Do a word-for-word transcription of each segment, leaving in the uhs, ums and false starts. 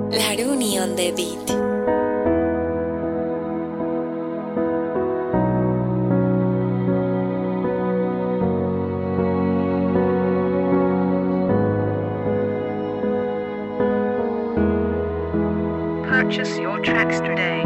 Laruni on the beat. Purchase your tracks today.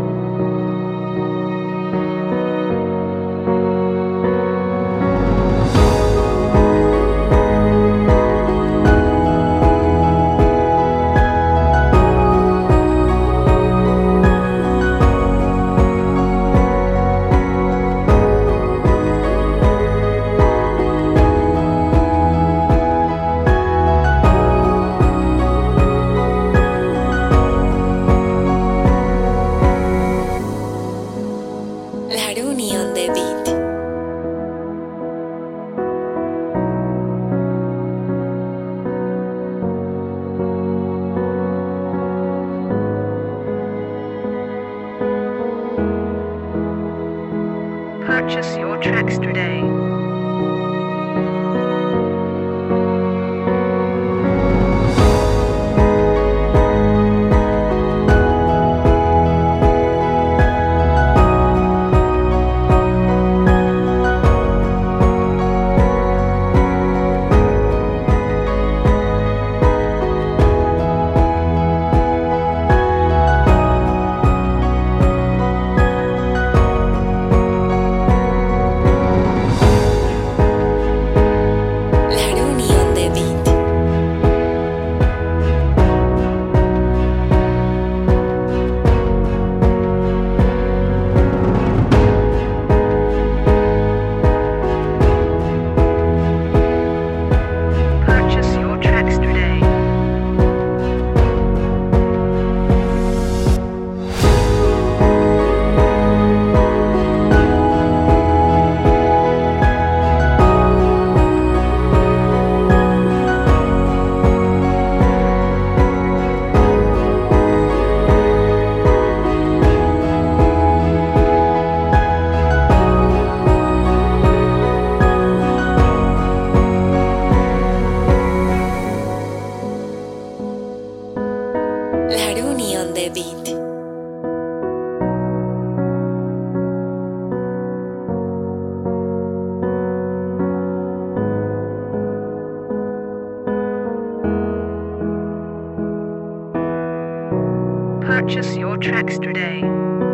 Laruni on the beat. Purchase your tracks today. Laruni on the beat. Purchase your tracks today. Laruni on the beat. Purchase your tracks today.